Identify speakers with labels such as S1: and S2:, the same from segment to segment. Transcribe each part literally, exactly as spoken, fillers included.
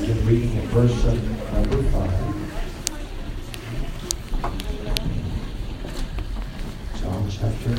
S1: begin reading at verse number five. John chapter,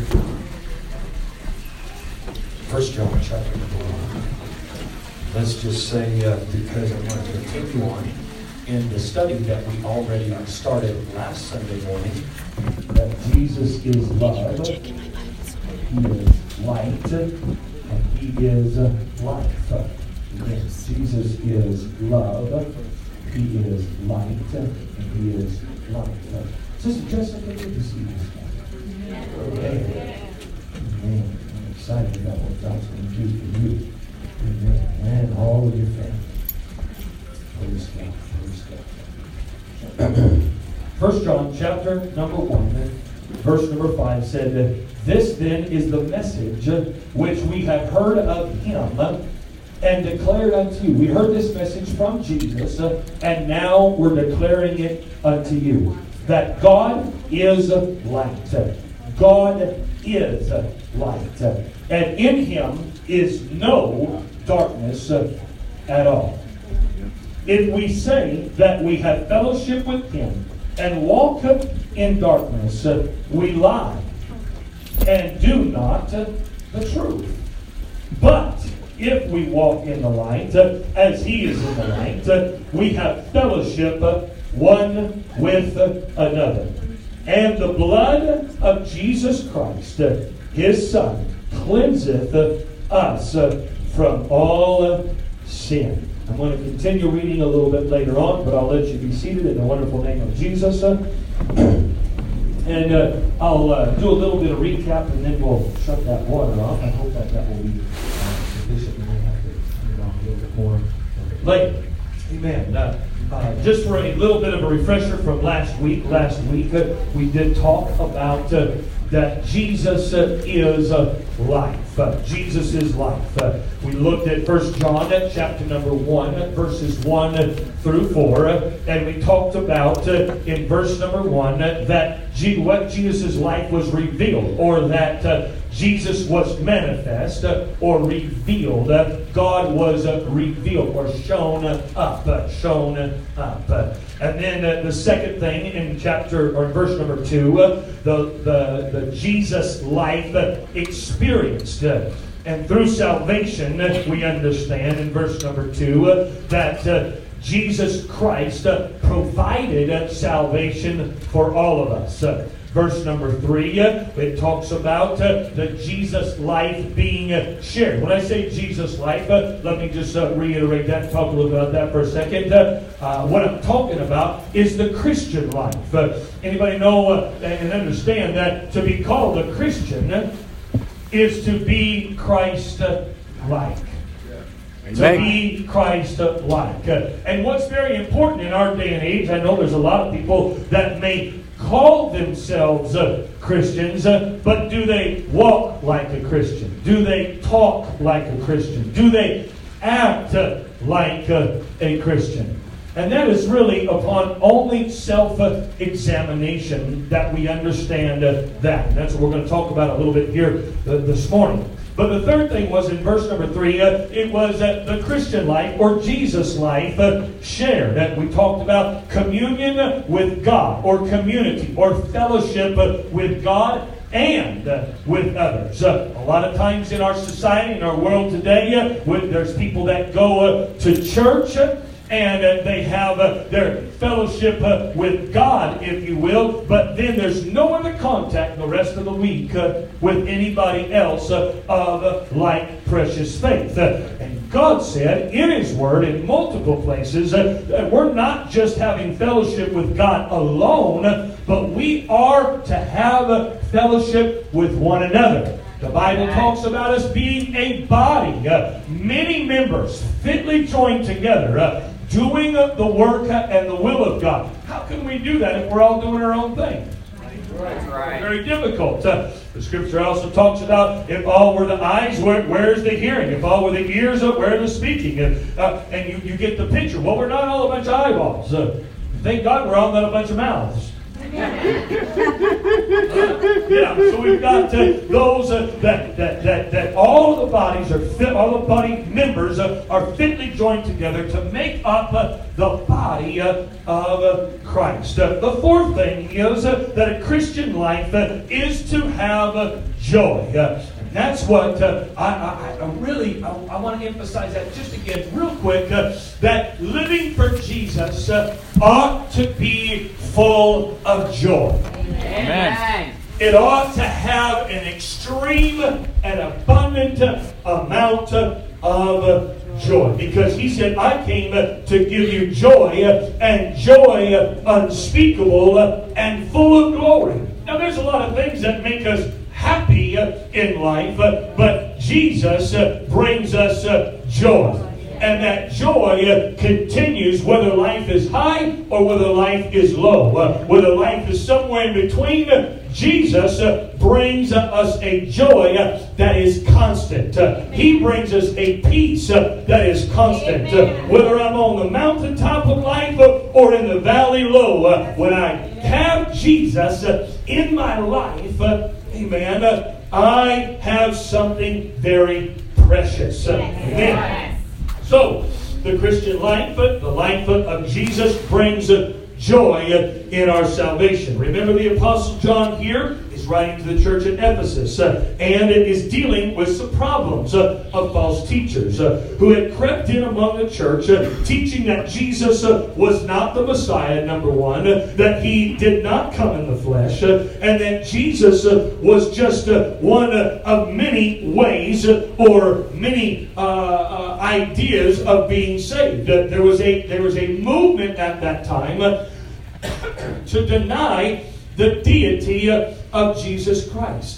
S1: First John chapter number one. Let's just say, uh, because I want to continue on in the study that we already started last Sunday morning, that Jesus is love, He is light, and He is life. Yes, Jesus is love, He is light, and He is life. Sister Jessica, good to see you this morning. Amen. Amen. I'm excited about what God's going to do for you. Amen. And all of your family. Praise God. Praise God. First John chapter number one, verse number five said, "This then is the message which we have heard of Him and declared unto you." We heard this message from Jesus, and now we're declaring it unto you. That God is light. God is light. And in Him is no darkness at all. If we say that we have fellowship with Him and walk in darkness, we lie and do not the truth. But if we walk in the light, as He is in the light, we have fellowship one with another. And the blood of Jesus Christ, His Son, cleanseth us from all sin. I'm going to continue reading a little bit later on, but I'll let you be seated in the wonderful name of Jesus. And uh, I'll uh, do a little bit of recap, and then we'll shut that water off. I hope that that will be uh, sufficient. We may have to turn it on a little bit more later. Amen. Uh, uh, just for a little bit of a refresher from last week. Last week uh, we did talk about uh, that Jesus uh, is uh, life. Uh, Jesus is life. Uh, we looked at First John uh, chapter number one, uh, verses one uh, through four, uh, and we talked about uh, in verse number one uh, that G- what Jesus' life was revealed, or that uh, Jesus was manifest uh, or revealed. Uh, God was uh, revealed or shown uh, up, uh, shown uh, up. Uh, and then uh, the second thing in chapter or verse number two, uh, the, the the Jesus life uh, experienced. Uh, and through salvation, uh, we understand in verse number two uh, that uh, Jesus Christ uh, provided uh, salvation for all of us. Uh, Verse number three, uh, it talks about uh, the Jesus life being uh, shared. When I say Jesus life, uh, let me just uh, reiterate that, talk a little bit about that for a second. Uh, uh, what I'm talking about is the Christian life. Uh, anybody know uh, and understand that to be called a Christian uh, is to be Christ-like. Uh, to be Christ-like. Uh, and what's very important in our day and age, I know there's a lot of people that may call themselves uh, Christians, uh, but do they walk like a Christian? Do they talk like a Christian? Do they act uh, like uh, a Christian? And that is really upon only self-examination that we understand uh, that. And that's what we're going to talk about a little bit here uh, this morning. But the third thing was in verse number three, uh, it was uh, the Christian life or Jesus life uh, shared. Uh, we talked about communion with God or community or fellowship uh, with God and uh, with others. Uh, a lot of times in our society, in our world today, uh, with, there's people that go uh, to church uh, and uh, they have uh, their fellowship uh, with God, if you will, but then there's no other contact the rest of the week uh, with anybody else uh, of uh, like precious faith. Uh, and God said in His Word in multiple places uh, that we're not just having fellowship with God alone, but we are to have uh, fellowship with one another. The Bible talks about us being a body, uh, many members fitly joined together, uh, doing the work and the will of God. How can we do that if we're all doing our own thing? That's right. Very difficult. Uh, the Scripture also talks about if all were the eyes, where, where's the hearing? If all were the ears, where are the speaking? Uh, uh, and you, you get the picture. Well, we're not all a bunch of eyeballs. Uh, thank God we're all not a bunch of mouths. Yeah, so we've got uh, those uh, that, that that that all of the bodies are fit, all the body members uh, are fitly joined together to make up uh, the body uh, of uh, Christ. Uh, the fourth thing is uh, that a Christian life uh, is to have uh, joy. Uh, That's what uh, I, I, I really, I, I want to emphasize that just again real quick, uh, that living for Jesus uh, ought to be full of joy.
S2: Amen.
S1: It ought to have an extreme and abundant amount of joy. Because he said, I came to give you joy, and joy unspeakable and full of glory. Now there's a lot of things that make us happy in life, but Jesus brings us joy. And that joy continues whether life is high or whether life is low. Whether life is somewhere in between, Jesus brings us a joy that is constant. He brings us a peace that is constant. Whether I'm on the mountaintop of life or in the valley low, when I have Jesus in my life, amen, I have something very precious. Amen. So, the Christian life, the life of Jesus brings joy in our salvation. Remember, the Apostle John here is writing to the church at Ephesus, uh, and it is dealing with some problems uh, of false teachers uh, who had crept in among the church, uh, teaching that Jesus uh, was not the Messiah, number one, uh, that he did not come in the flesh, uh, and that Jesus uh, was just uh, one uh, of many ways uh, or many uh, uh, ideas of being saved. Uh, there was a there was a movement at that time uh, to deny the deity uh, of Jesus Christ.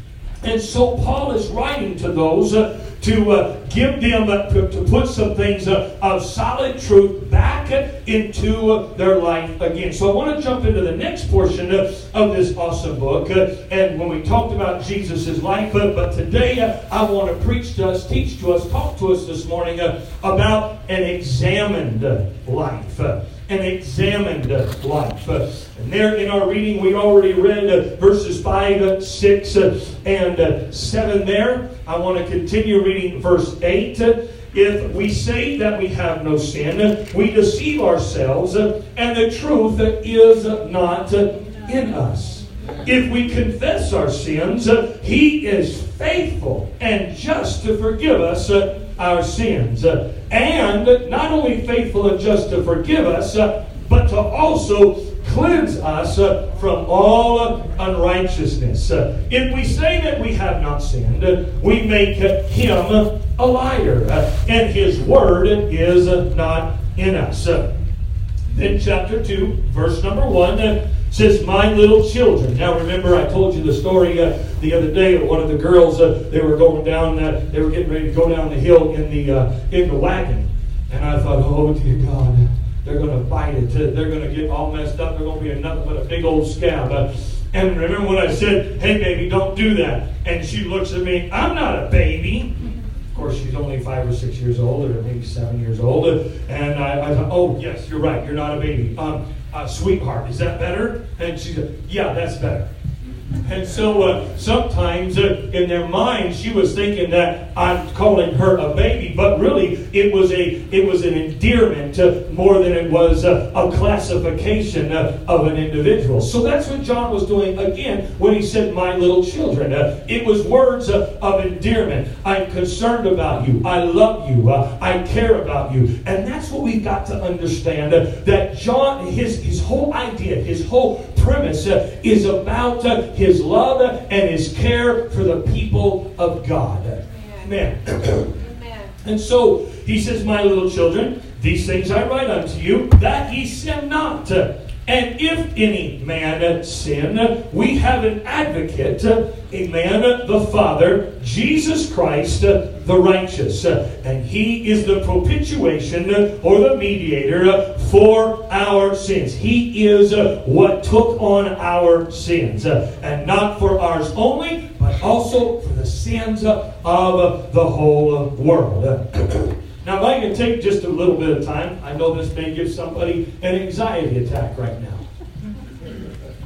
S1: And so Paul is writing to those uh, to uh, give them, uh, to, to put some things uh, of solid truth back uh, into uh, their life again. So I want to jump into the next portion uh, of this awesome book. Uh, and when we talked about Jesus' life, uh, but today uh, I want to preach to us, teach to us, talk to us this morning uh, about an examined uh, life. Uh, an examined uh, life. Uh, and there in our reading, we already read uh, verses five, uh, six, uh, and uh, seven there. I want to continue reading verse eight. Uh, if we say that we have no sin, we deceive ourselves, uh, and the truth uh, is not uh, in us. If we confess our sins, uh, He is faithful and just to forgive us uh, our sins. Uh, and not only faithful and just to forgive us, uh, but to also cleanse us uh, from all uh, unrighteousness. Uh, if we say that we have not sinned, uh, we make uh, Him a liar, uh, and His word is uh, not in us. Uh, then chapter two, verse number one, uh, says, my little children. Now remember, I told you the story uh, the other day of one of the girls. Uh, they were going down. Uh, they were getting ready to go down the hill in the uh, in the wagon, and I thought, oh dear God, they're going to bite it. They're going to get all messed up. They're going to be nothing but a big old scab. Uh, and remember when I said, hey baby, don't do that? And she looks at me. I'm not a baby. Of course, she's only five or six years old, or maybe seven years old. And I, I thought, oh yes, you're right. You're not a baby. Um, Uh, sweetheart, is that better? And she said, yeah, that's better. And so uh, sometimes uh, in their mind, she was thinking that I'm calling her a baby, but really it was a it was an endearment uh, more than it was uh, a classification uh, of an individual. So that's what John was doing again when he said, my little children. Uh, it was words uh, of endearment. I'm concerned about you. I love you. Uh, I care about you. And that's what we've got to understand. Uh, that John, his, his whole idea, his whole premise uh, is about uh, his love and his care for the people of God. Amen. Amen. And so he says, my little children, these things I write unto you, that ye sin not. And if any man sin, we have an advocate, amen, the Father, Jesus Christ, the righteous. And He is the propitiation or the mediator for our sins. He is what took on our sins. And not for ours only, but also for the sins of the whole world. Now, if I can take just a little bit of time, I know this may give somebody an anxiety attack right now.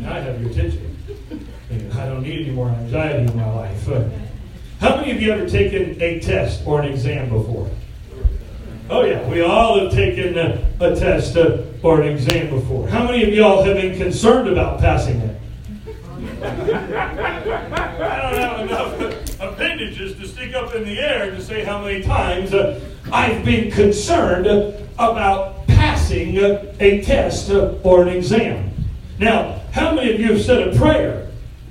S1: I have your attention. I don't need any more anxiety in my life. Uh, how many of you ever taken a test or an exam before? Oh yeah, we all have taken a, a test uh, or an exam before. How many of y'all have been concerned about passing it? I don't have enough appendages to stick up in the air to say how many times uh, I've been concerned about passing uh, a test uh, or an exam. Now, how many of you have said a prayer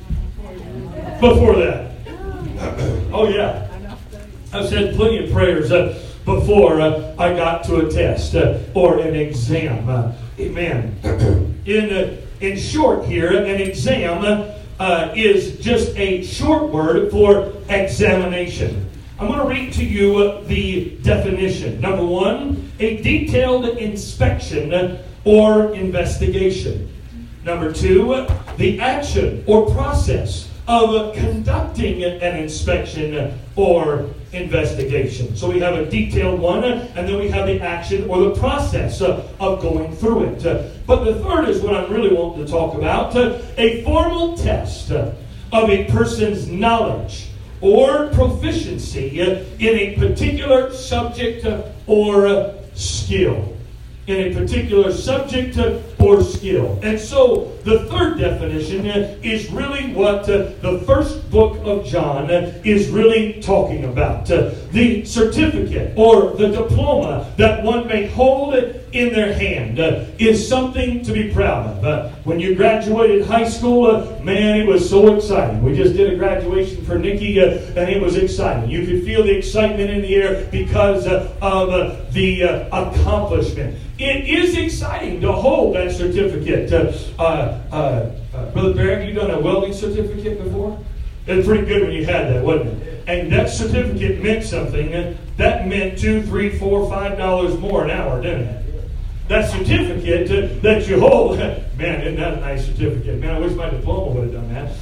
S1: before that? Oh yeah, I've said plenty of prayers uh, before uh, I got to a test uh, or an exam. Uh, amen. In uh, in short, here, an exam uh, is just a short word for examination. I'm going to read to you uh, the definition. Number one, a detailed inspection or investigation. Number two, the action or process of conducting an inspection or investigation. So we have a detailed one, and then we have the action or the process of going through it. But the third is what I'm really wanting to talk about, a formal test of a person's knowledge or proficiency in a particular subject or skill. In a particular subject or skill. And so the third definition is really what the first book of John is really talking about. The certificate or the diploma that one may hold in their hand is something to be proud of. When you graduated high school, man, it was so exciting. We just did a graduation for Nikki, and it was exciting. You could feel the excitement in the air because of the accomplishment. It is exciting to hold that certificate. Uh, uh, uh, Brother Barry, have you done a welding certificate before? It was pretty good when you had that, wasn't it? And that certificate meant something. That meant two, three, four, five dollars more an hour, didn't it? That certificate uh, that you hold, man, isn't that a nice certificate? Man, I wish my diploma would have done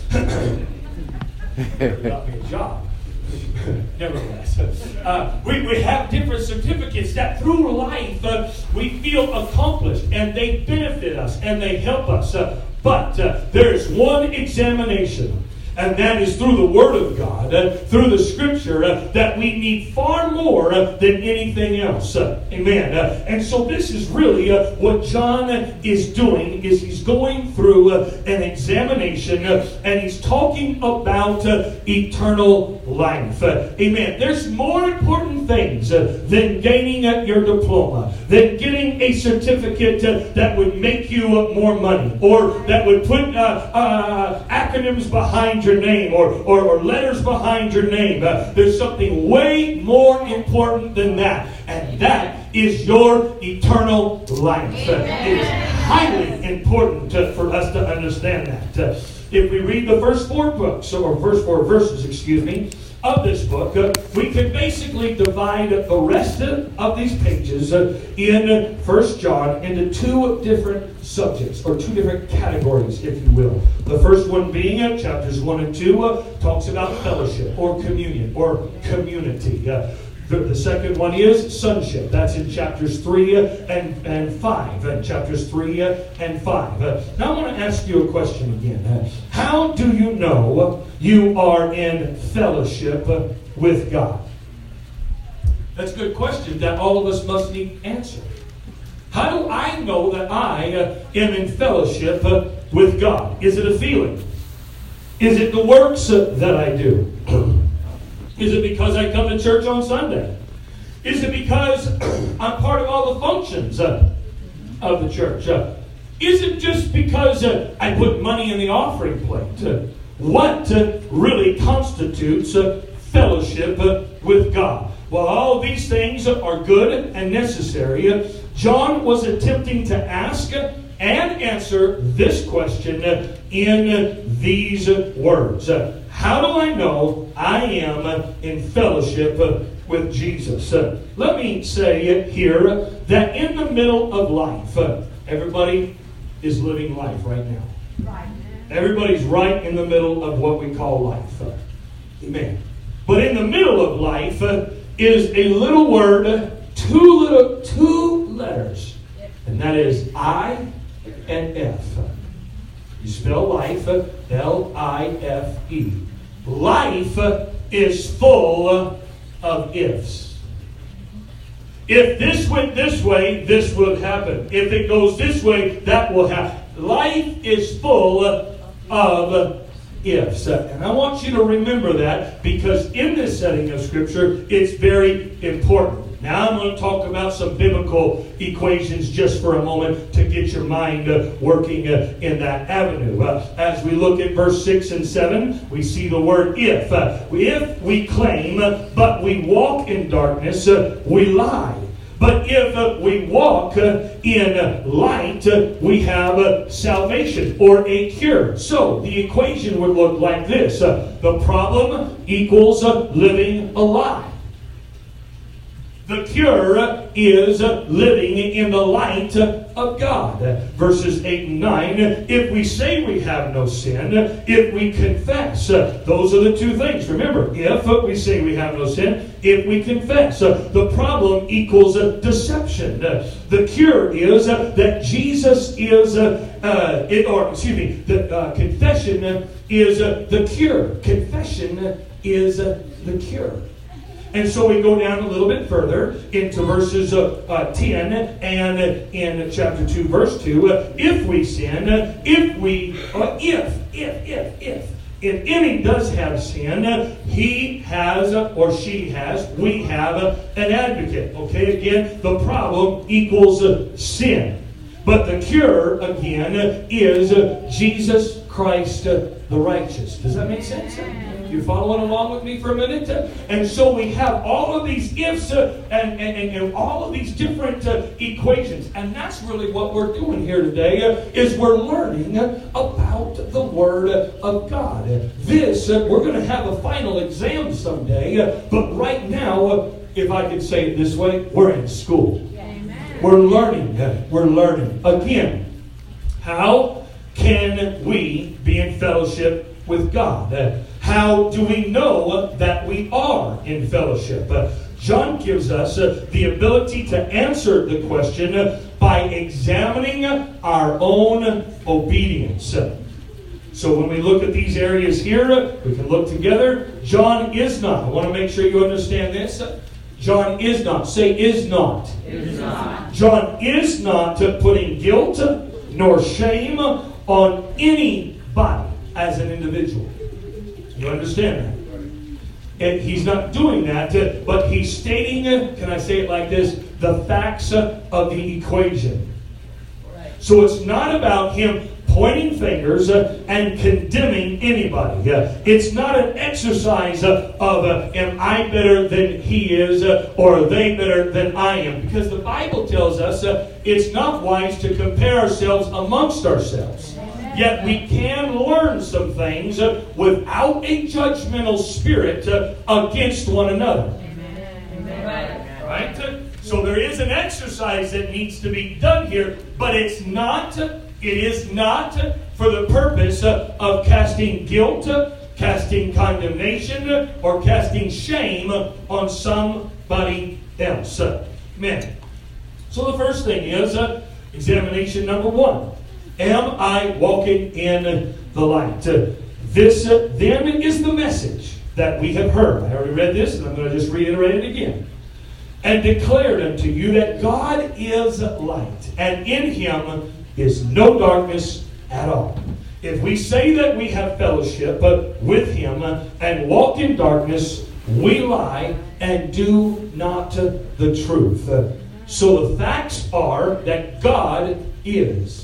S1: that. Got me a job. Nevertheless, uh, we, we have different certificates that through life uh, we feel accomplished, and they benefit us and they help us. Uh, but uh, there's one examination, and that is through the Word of God, uh, through the Scripture, uh, that we need far more uh, than anything else. Uh, amen. Uh, and so this is really uh, what John is doing, is he's going through uh, an examination, uh, and he's talking about uh, eternal life. Uh, amen. There's more important things uh, than gaining uh, your diploma, than getting a certificate uh, that would make you uh, more money, or that would put uh, uh, acronyms behind your name, or, or, or letters behind your name. Uh, there's something way more important than that, and that is your eternal life. Uh, it is highly important uh, for us to understand that. Uh, if we read the first four books, or first four verses, excuse me, of this book, uh, we can basically divide the rest of these pages uh, in First John into two different subjects, or two different categories, if you will. The first one being uh, chapters one and two uh, talks about fellowship, or communion, or community. Uh, the, the second one is sonship. That's in chapters three uh, and, and five. Uh, chapters three uh, and five. Uh, now I want to ask you a question again. Uh, how do you know you are in fellowship uh, with God? That's a good question that all of us must need answered. How do I know that I uh, am in fellowship uh, with God? Is it a feeling? Is it the works uh, that I do? Is it because I come to church on Sunday? Is it because I'm part of all the functions uh, of the church? Uh, is it just because uh, I put money in the offering plate? Uh, what uh, really constitutes uh, fellowship uh, with God? Well, all of these things are good and necessary. John was attempting to ask and answer this question in these words. How do I know I am in fellowship with Jesus? Let me say here that in the middle of life, everybody is living life right now. Right. Everybody's right in the middle of what we call life. Amen. But in the middle of life is a little word, two little two letters, and that is I and F. You spell life, L I F E. Life is full of ifs. If this went this way, this would happen. If it goes this way, that will happen. Life is full of ifs. And I want you to remember that, because in this setting of Scripture, it's very important. Now I'm going to talk about some biblical equations just for a moment to get your mind uh, working uh, in that avenue. Uh, as we look at verse six and seven, we see the word if. Uh, if we claim, uh, but we walk in darkness, uh, we lie. But if uh, we walk uh, in uh, light, uh, we have uh, salvation or a cure. So the equation would look like this. Uh, the problem equals uh, living a lie. The cure is living in the light of God. Verses eight and nine, if we say we have no sin, if we confess, those are the two things. Remember, if we say we have no sin, if we confess. The problem equals deception. The cure is that Jesus is, uh, it, or excuse me, the uh, confession is the cure. Confession is the cure. And so we go down a little bit further into verses uh, uh, ten and in chapter two, verse two. Uh, if we sin, uh, if we, uh, if, if, if, if, if any does have sin, uh, he has, uh, or she has, we have uh, an advocate. Okay, again, the problem equals uh, sin. But the cure, again, uh, is uh, Jesus Christ uh, the righteous. Does that make sense? You following along with me for a minute? And so we have all of these ifs uh, and, and, and all of these different uh, equations. And that's really what we're doing here today, uh, is we're learning about the Word of God. This, uh, we're going to have a final exam someday. Uh, but right now, uh, if I could say it this way, we're in school. Amen. We're learning. Uh, we're learning. Again, how can we be in fellowship with God? Uh, How do we know that we are in fellowship? Uh, John gives us uh, the ability to answer the question uh, by examining our own obedience. So when we look at these areas here, uh, we can look together. John is not. I want to make sure you understand this. John is not. Say is not.
S2: Is not.
S1: John is not uh, putting guilt nor shame on anybody as an individual. You understand that? And he's not doing that, uh, but he's stating, uh, can I say it like this, the facts uh, of the equation. Right. So it's not about him pointing fingers uh, and condemning anybody. Uh, it's not an exercise uh, of, uh, am I better than he is, uh, or are they better than I am? Because the Bible tells us uh, it's not wise to compare ourselves amongst ourselves. Yet we can learn some things uh, without a judgmental spirit uh, against one another. Amen. Right? So there is an exercise that needs to be done here, but it's not, it is not for the purpose uh, of casting guilt, uh, casting condemnation, uh, or casting shame on somebody else. Amen. So the first thing is uh, examination number one. Am I walking in the light? Uh, this uh, then is the message that we have heard. I already read this, and I'm going to just reiterate it again. And declared unto you that God is light, and in him is no darkness at all. If we say that we have fellowship uh, with him uh, and walk in darkness, we lie and do not uh, the truth. Uh, so the facts are that God is.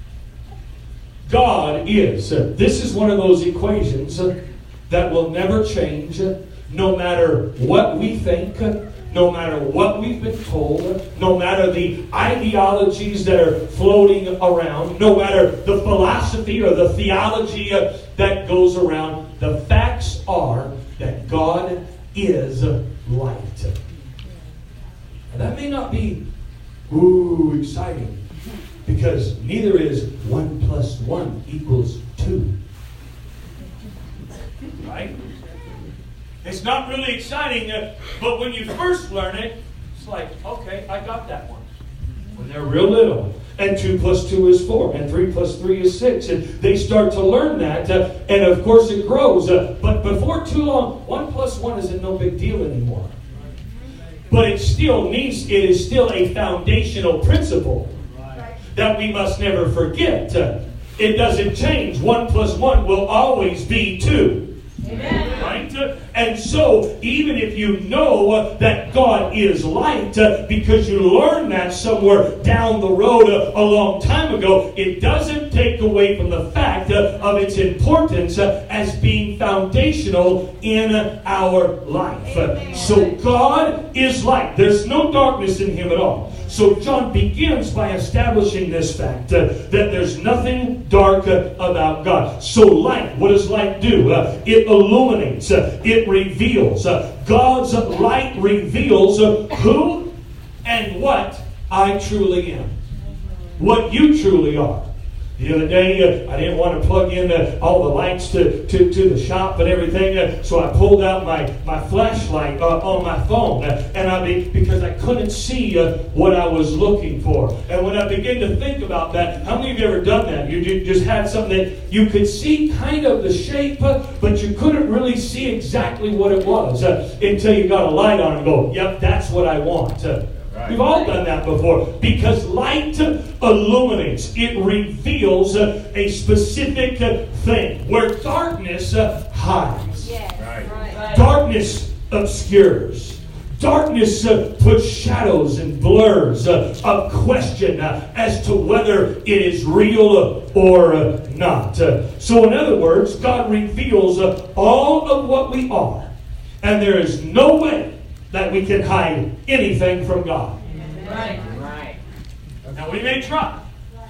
S1: God is. Uh, this is one of those equations uh, that will never change, uh, no matter what we think, uh, no matter what we've been told, uh, no matter the ideologies that are floating around, no matter the philosophy or the theology uh, that goes around. The facts are that God is light. Now, that may not be, ooh, exciting. Because neither is one plus one equals two. Right? It's not really exciting, uh, but when you first learn it, it's like, okay, I got that one. when they're real little. And two plus two is four. And three plus three is six. And they start to learn that. Uh, and of course it grows. Uh, but before too long, one plus one isn't no big deal anymore. But it still needs, it is still a foundational principle that we must never forget. Uh, it doesn't change. One plus one will always be two. Amen. Right? Uh, and so, even if you know uh, that God is light, uh, because you learned that somewhere down the road uh, a long time ago, it doesn't take away from the fact uh, of its importance uh, as being foundational in uh, our life. Uh, so, God is light. There's no darkness in Him at all. So John begins by establishing this fact uh, that there's nothing dark uh, about God. So light, what does light do? Uh, it illuminates. Uh, it reveals. Uh, God's light reveals uh, who and what I truly am. What you truly are. The other day, uh, I didn't want to plug in uh, all the lights to, to, to the shop and everything, uh, so I pulled out my, my flashlight uh, on my phone, uh, and I be, because I couldn't see uh, what I was looking for. And when I began to think about that, how many of you ever done that? You, you just had something that you could see kind of the shape, uh, but you couldn't really see exactly what it was uh, until you got a light on and go, yep, that's what I want. Uh, We've all done that before, because light illuminates. It reveals uh, a specific uh, thing where darkness uh, hides.
S2: Yes. Right. Right.
S1: Darkness obscures. Darkness uh, puts shadows and blurs uh, of question uh, as to whether it is real uh, or uh, not. Uh, so in other words, God reveals uh, all of what we are. And there is no way that we can hide anything from God.
S2: Right. Right.
S1: Now we may try,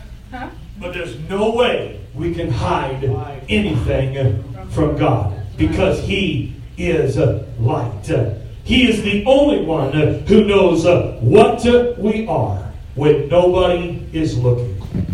S1: but there's no way we can hide anything from God, because He is light. He is the only one who knows what we are when nobody is looking.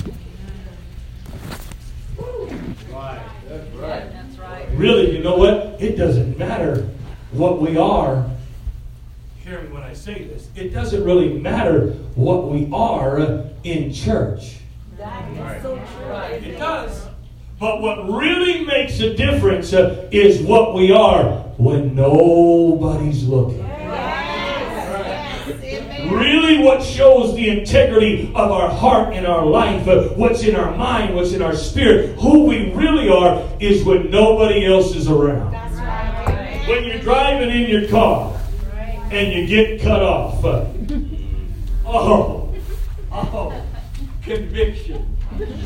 S2: Right. That's right. That's right.
S1: Really, you know what? It doesn't matter what we are. Hear me when I say this. It doesn't really matter what we are in church.
S2: That is so true.
S1: It does. But what really makes a difference uh, is what we are when nobody's looking.
S2: Yes. Yes.
S1: Really what shows the integrity of our heart and our life, uh, what's in our mind, what's in our spirit, who we really are, is when nobody else is around.
S2: That's right.
S1: When you're driving in your car and you get cut off. Uh, oh, oh, conviction.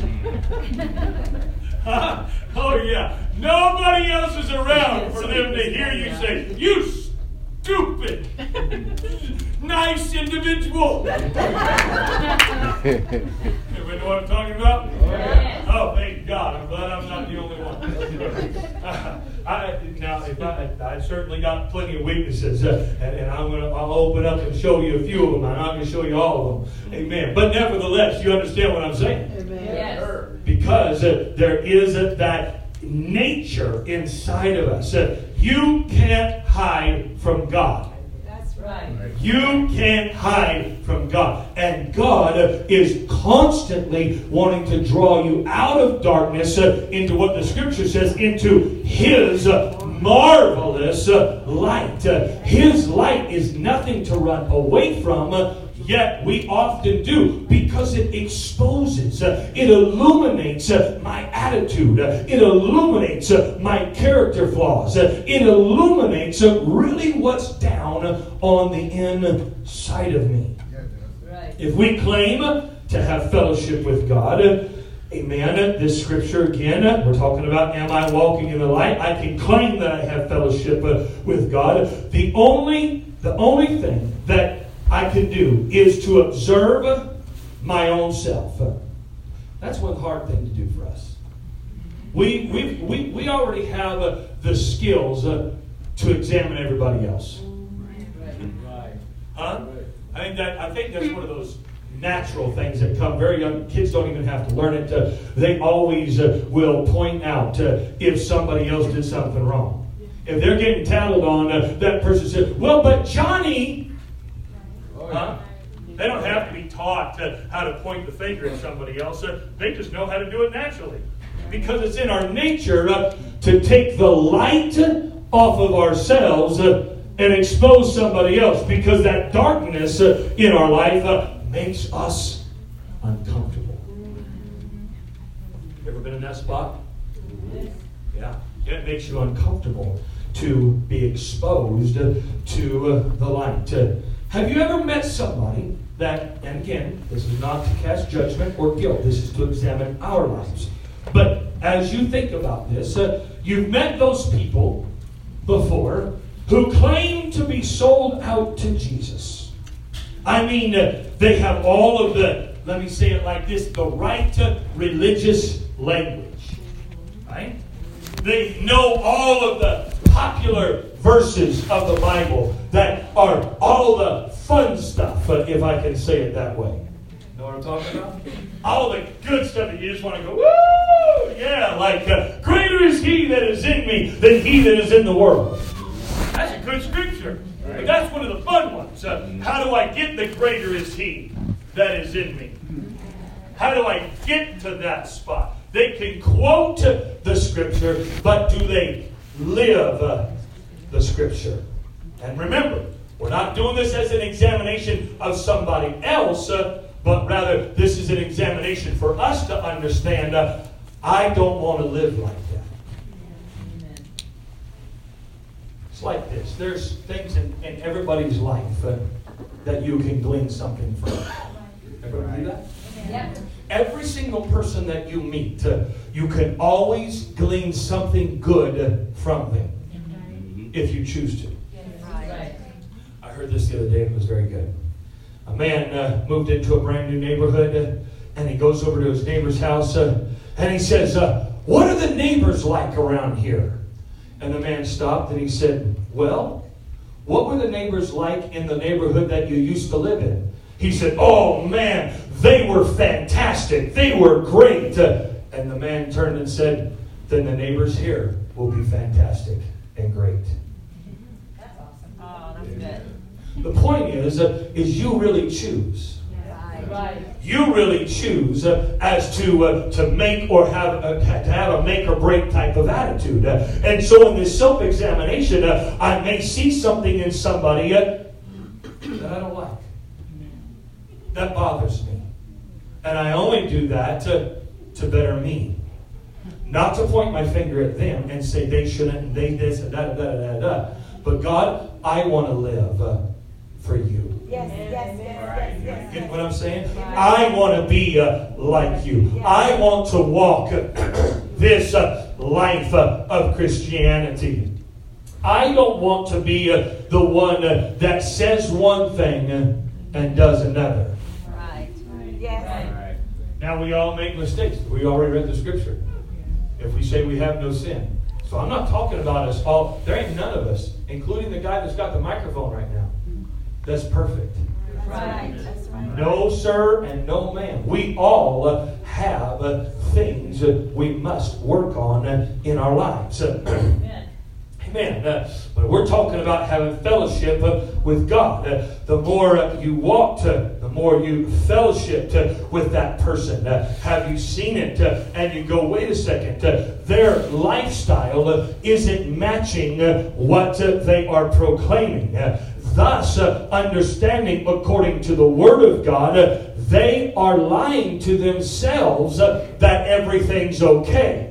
S1: Oh yeah, nobody else is around for them to hear you say, "You stupid, nice individual." Everybody know what I'm talking about?
S2: Yes.
S1: Oh, thank God! I'm glad I'm not the only one. Uh, I, now, if I, I certainly got plenty of weaknesses, uh, and, and I'm gonna, I'll open up and show you a few of them. I'm not going to show you all of them. Amen. But nevertheless, you understand what I'm saying?
S2: Amen. Yes.
S1: Because uh, there is uh, that nature inside of us. Uh, you can't hide from God.
S2: That's right.
S1: You can't hide from God. And God uh, is constantly wanting to draw you out of darkness uh, into what the Scripture says, into His uh, marvelous uh, light. Uh, His light is nothing to run away from. Uh, Yet we often do, because it exposes, uh, it illuminates uh, my attitude, uh, it illuminates uh, my character flaws, uh, it illuminates uh, really what's down on the inside of me.
S2: Right.
S1: If we claim to have fellowship with God, uh, amen, this scripture again, uh, we're talking about, am I walking in the light? I can claim that I have fellowship uh, with God. The only, the only thing that I can do is to observe my own self. That's one hard thing to do for us. We we we, we already have uh, the skills uh, to examine everybody else.
S2: Right.
S1: Huh? I think that I think that's one of those natural things that come. Very young kids don't even have to learn it. Uh, they always uh, will point out uh, if somebody else did something wrong. If they're getting tattled on, uh, that person says, "Well, but Johnny." Huh? They don't have to be taught uh, how to point the finger at somebody else. Uh, they just know how to do it naturally. Because it's in our nature uh, to take the light off of ourselves uh, and expose somebody else. Because that darkness uh, in our life uh, makes us uncomfortable. You ever been in that spot? Yeah. It makes you uncomfortable to be exposed uh, to uh, the light. Uh, have you ever met somebody that, and again, this is not to cast judgment or guilt. This is to examine our lives. But as you think about this, uh, you've met those people before who claim to be sold out to Jesus. I mean, uh, they have all of the, let me say it like this, the right uh, religious language. Right? They know all of the popular verses of the Bible that are all the fun stuff, uh, if I can say it that way. Know what I'm talking about? All the good stuff that you just want to go, woo! Yeah, like, uh, greater is he that is in me than he that is in the world. That's a good scripture. But that's one of the fun ones. Uh, how do I get the greater is he that is in me? How do I get to that spot? They can quote the scripture, but do they live uh, the scripture? And remember, we're not doing this as an examination of somebody else, uh, but rather this is an examination for us to understand, uh, I don't want to live like that. It's like this. There's things in, in everybody's life uh, that you can glean something from. Everybody do that?
S2: Yeah.
S1: Every single person that you meet, uh, you can always glean something good from them, mm-hmm. if you choose to.
S2: Right.
S1: I heard this the other day, and it was very good. A man uh, moved into a brand new neighborhood, uh, and he goes over to his neighbor's house, uh, and he says, uh, what are the neighbors like around here? And the man stopped, and he said, well, what were the neighbors like in the neighborhood that you used to live in? He said, oh man, they were fantastic. They were great. Uh, and the man turned and said, then the neighbors here will be fantastic and great.
S2: That's awesome. Oh, that's good.
S1: The point is, uh, is you really choose.
S2: Right. Right.
S1: You really choose uh, as to uh, to make or have a, to have a make or break type of attitude. Uh, and so in this self-examination, uh, I may see something in somebody uh, that I don't like. That bothers me. And I only do that to, to better me. Not to point my finger at them and say they shouldn't and they this and da da da da da. But God, I want to live uh, for you.
S3: Yes, yes, yes, yes, yes.
S1: Get what I'm saying? I want to be uh, like you. I want to walk uh, this uh, life uh, of Christianity. I don't want to be uh, the one uh, that says one thing uh, and does another.
S2: Right.
S3: Yes.
S2: Right.
S1: Now we all make mistakes. We already read the scripture. If we say we have no sin. So I'm not talking about us all. There ain't none of us, including the guy that's got the microphone right now, that's perfect.
S2: Right.
S3: That's right.
S1: No sir and no ma'am. We all uh, have uh, things uh, we must work on uh, in our lives.
S2: Amen.
S1: Amen. Uh, but we're talking about having fellowship uh, with God. Uh, the more uh, you walked, uh, the more you fellowshiped uh, with that person. Uh, have you seen it? Uh, and you go, wait a second. Uh, their lifestyle uh, isn't matching uh, what uh, they are proclaiming. Uh, thus, uh, understanding according to the Word of God, uh, they are lying to themselves uh, that everything's okay.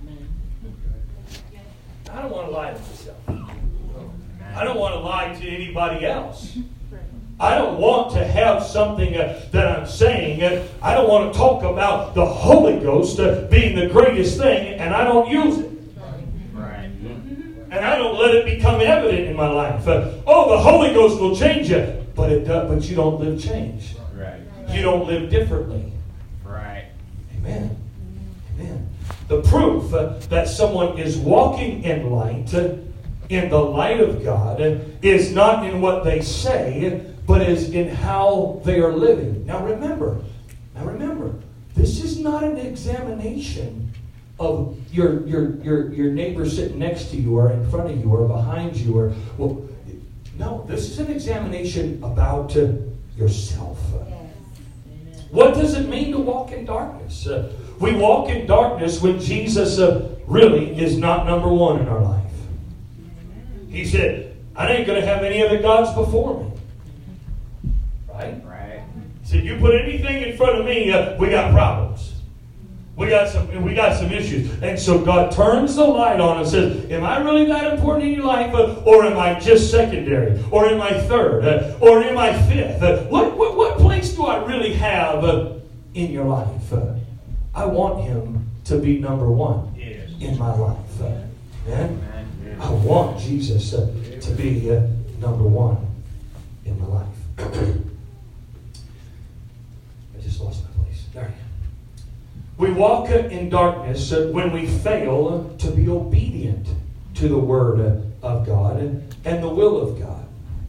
S1: I don't want to lie to myself. I don't want to lie to anybody else. I don't want to have something uh, that I'm saying. Uh, I don't want to talk about the Holy Ghost uh, being the greatest thing, and I don't use it.
S4: Right.
S1: And I don't let it become evident in my life. Uh, oh, the Holy Ghost will change you, but it does, but you don't live change.
S4: Right.
S1: You don't live differently.
S4: Right.
S1: Amen. Amen. The proof uh, that someone is walking in light, uh, in the light of God, uh, is not in what they say, but is in how they are living. Now remember, now remember, this is not an examination of your your your your neighbor sitting next to you or in front of you or behind you or well, no, this is an examination about uh, yourself.
S3: Yes.
S1: What does it mean to walk in darkness? Uh, we walk in darkness when Jesus uh, really is not number one in our life. He said, I ain't going to have any other gods before me. Right?
S4: Right.
S1: He said, you put anything in front of me, uh, we got problems. We got some we got some issues. And so God turns the light on and says, am I really that important in your life? Uh, or am I just secondary? Or am I third? Uh, or am I fifth? Uh, what, what, what place do I really have uh, in your life? Uh, I want him to be number one
S4: Yes.
S1: in my life. Uh, amen?
S4: Amen.
S1: I want Jesus uh, to be uh, number one in my life. I just lost my place. There I am. We walk uh, in darkness uh, when we fail uh, to be obedient to the Word uh, of God and, and the will of God.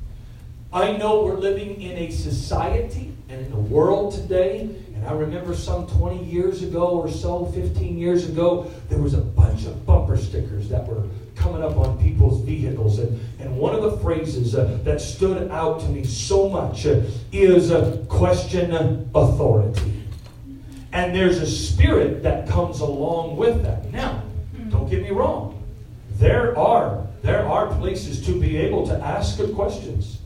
S1: I know we're living in a society and in a world today, and I remember some twenty years ago or so, fifteen years ago, there was a bunch of bumper stickers that were coming up on people's vehicles. And, and one of the phrases uh, that stood out to me so much uh, is uh, question authority. And there's a spirit that comes along with that. Now, don't get me wrong. There are, there are places to be able to ask good questions.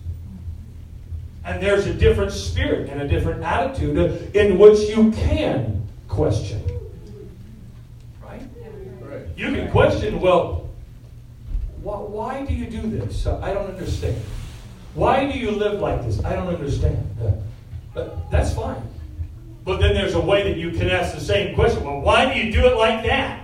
S1: And there's a different spirit and a different attitude in which you can question. Right?
S5: Right.
S1: You can question, well, why, why do you do this? I don't understand. Why do you live like this? I don't understand. Uh, but that's fine. But then there's a way that you can ask the same question. Well, why do you do it like that?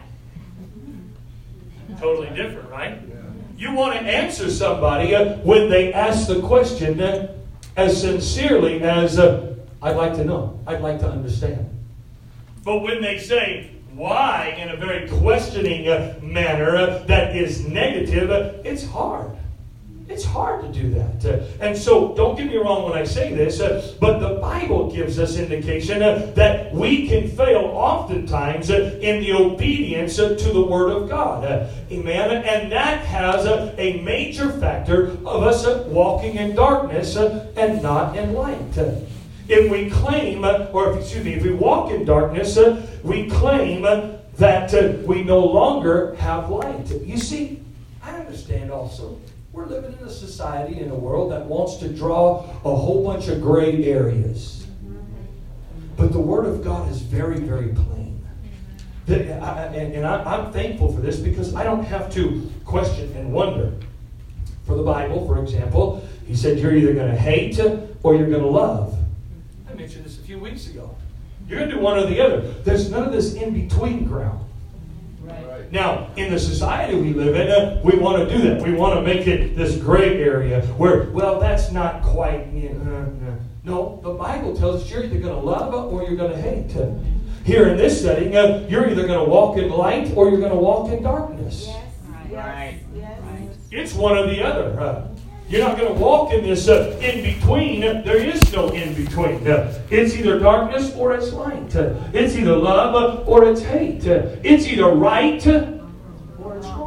S1: Totally different, right?
S5: Yeah.
S1: You want to answer somebody uh, when they ask the question uh, as sincerely as, uh, I'd like to know. I'd like to understand. But when they say, why, in a very questioning uh, manner uh, that is negative, uh, it's hard. It's hard to do that. Uh, and so, don't get me wrong when I say this, uh, but the Bible gives us indication uh, that we can fail oftentimes uh, in the obedience uh, to the Word of God. Uh, amen? And that has uh, a major factor of us uh, walking in darkness uh, and not in light. Uh, if we claim, uh, or if, excuse me, if we walk in darkness, uh, we claim uh, that uh, we no longer have light. You see, I understand also. We're living in a society, in a world that wants to draw a whole bunch of gray areas. But the Word of God is very, very plain. That, I, and and I, I'm thankful for this because I don't have to question and wonder. For the Bible, for example, He said you're either going to hate or you're going to love. I mentioned this a few weeks ago. You're going to do one or the other. There's none of this in-between ground.
S5: Right.
S1: Now, in the society we live in, uh, we want to do that. We want to make it this gray area where, well, that's not quite. You know, uh, uh. No, the Bible tells us you're either going to love or you're going to hate. Uh, here in this setting, uh, you're either going to walk in light or you're going to walk in darkness.
S3: Yes.
S4: Right.
S3: Yes. Yes.
S1: It's one or the other. Uh, you're not going to walk in this uh, in between. Uh, there is no in between. Uh, it's either darkness or it's light. Uh, it's either love uh, or it's hate. Uh, it's either right uh, or it's wrong.